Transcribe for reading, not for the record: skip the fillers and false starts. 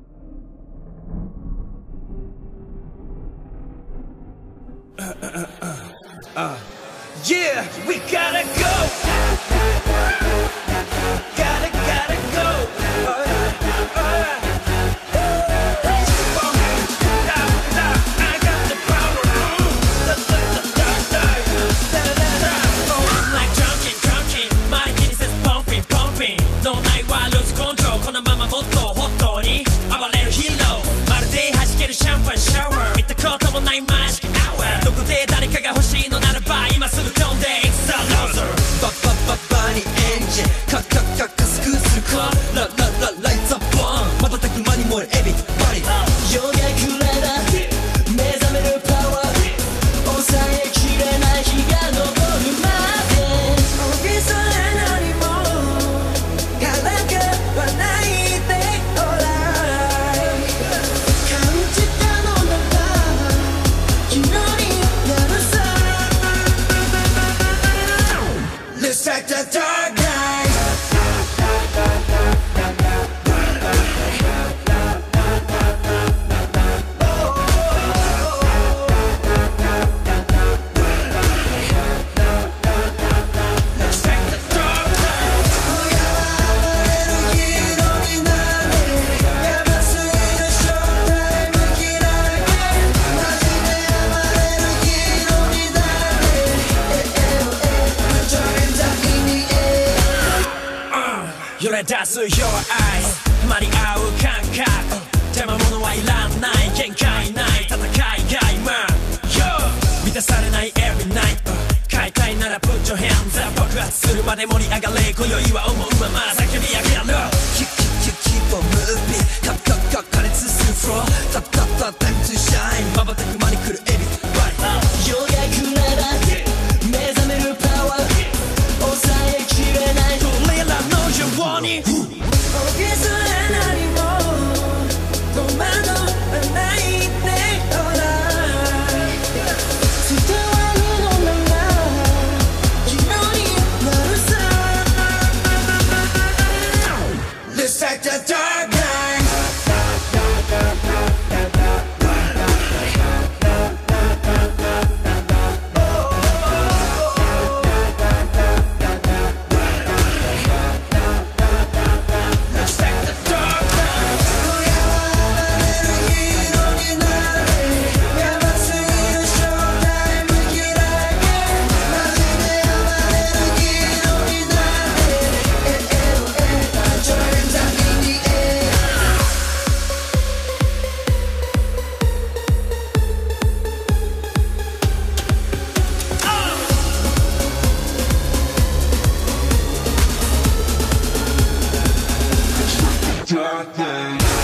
Yeah, we gotta go. Gotta go. I got the power. Like drunken, my kidney says pumping. No night while lose control. このままもっとホットに暴れるヒーロー。まるで弾けるシャンパンシャワー。見たこともないマジックアワー。どこで誰かが欲しいのならば今すぐ飛んで It's a loser。バにエンジンカスクするかライツアップオン瞬く間に燃えるエビバリ夜が暮れだ目覚めるパワー抑えきれない日が昇るまで大げさな何もからかわないでほら感じたのなら昨日になるさ Let's take the dark night揺れ出す Your eyes まり合う感覚手間物はいらない限界ない戦いが今 Yo 満たされない Every night 変えたいなら Put your hands up 爆発するまで盛り上がれ今宵は思うまま叫び上げろ Keep on moving 加熱する Floor Time to shine 瞬く間に来るエビバリ夜が暮れだ目覚めるパワー抑えきれないこれらのように大げさな何も戸惑わないでほら伝わるのなら昨日になるさ Let's take the dark night Dark night.